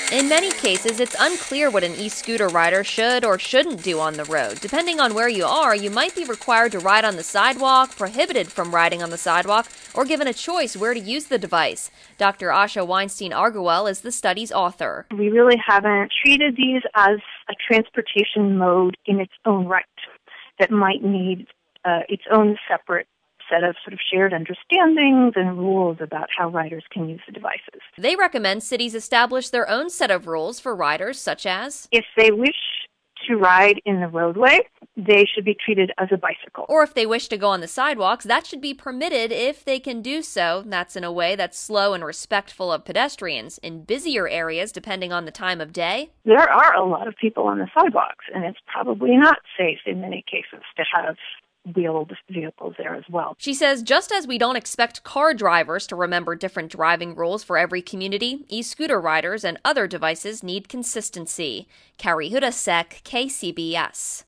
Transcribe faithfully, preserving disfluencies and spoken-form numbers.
In many cases, it's unclear what an e-scooter rider should or shouldn't do on the road. Depending on where you are, you might be required to ride on the sidewalk, prohibited from riding on the sidewalk, or given a choice where to use the device. Doctor Asha Weinstein-Arguel is the study's author. We really haven't treated these as a transportation mode in its own right that might need uh, its own separate set of sort of shared understandings and rules about how riders can use the devices. They recommend cities establish their own set of rules for riders, such as, if they wish to ride in the roadway, they should be treated as a bicycle. Or if they wish to go on the sidewalks, that should be permitted if they can do so. That's in a way that's slow and respectful of pedestrians. In busier areas, depending on the time of day, there are a lot of people on the sidewalks, and it's probably not safe in many cases to have wheeled vehicles there as well. She says just as we don't expect car drivers to remember different driving rules for every community, e-scooter riders and other devices need consistency. Carrie Hudasek, K C B S.